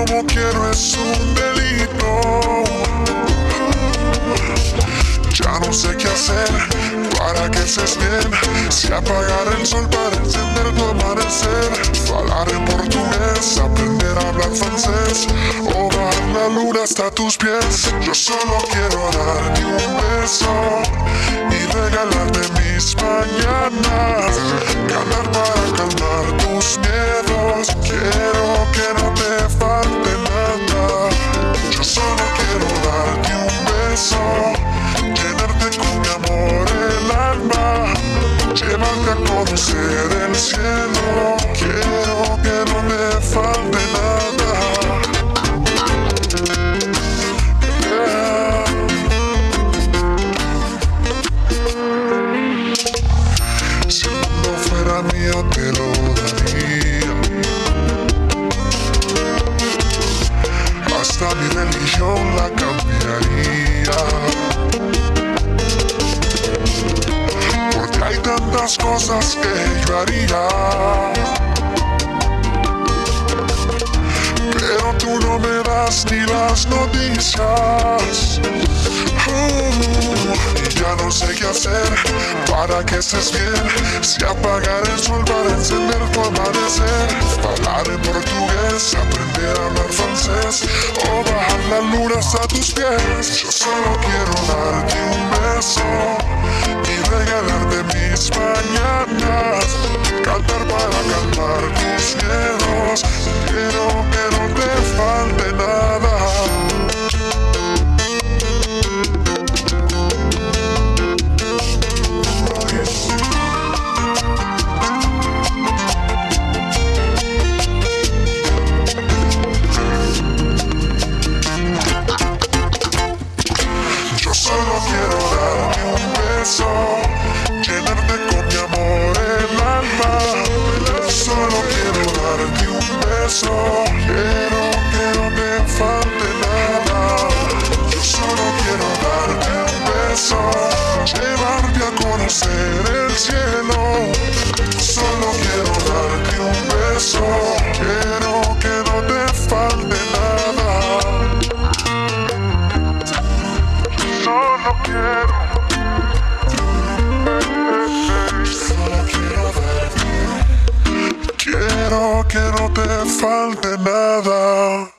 como quiero es un delito. Ya no sé qué hacer para que estés bien. Si apagar el sol para encender tu amanecer, hablar en portugués, aprender a hablar francés, o bajar la luna hasta tus pies. Yo solo quiero darte un beso y regalarte mis mañanas, cantar para calmar tus miedos. Quiero que no te falte nada. Yo solo quiero darte un beso, llenarte con mi amor el alma, llevarte a conocer el cielo. Quiero que no me falte nada. Yeah. Si el mundo fuera mío te lo daría, hasta mi religión la cambiaría. Hay tantas cosas que yo haría, pero tú no me das ni las noticias. Y ya no sé qué hacer para que estés bien. Si apagar el sol para encender tu amanecer, hablar en portugués, aprender a hablar francés, o bajar la luna hasta tus pies. Yo solo quiero darte un beso y regalarte mis mañanas, cantar para calmar tus miedos. Quiero que no te falte nada. Yo solo quiero darte un beso, llenarte con mi amor el alma. Solo quiero darte un beso, quiero que no te falte nada. Yo solo quiero darte un beso, llevarte a conocer el cielo. Solo quiero darte un beso, quiero que no te falte nada. Solo quiero darte, quiero que no te falte nada.